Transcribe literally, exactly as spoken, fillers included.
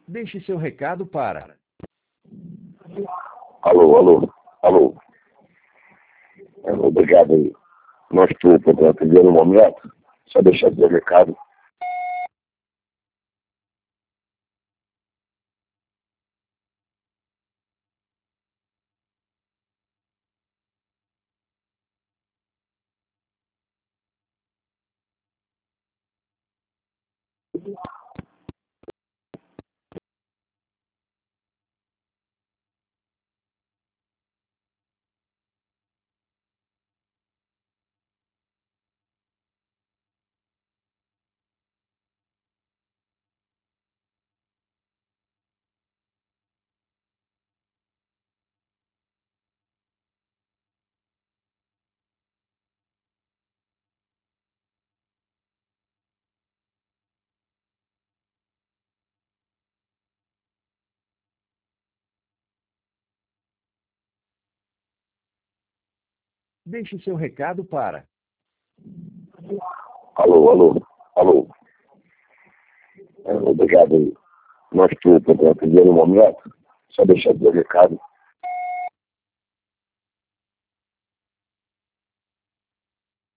Deixe seu recado para... Alô, alô, alô. É, Obrigado aí. Não estou podendo atender no momento. Só deixar seu recado. Deixe seu recado para... Alô, alô, alô. É, Obrigado aí. Não estou podendo atender no momento. Só deixar seu recado.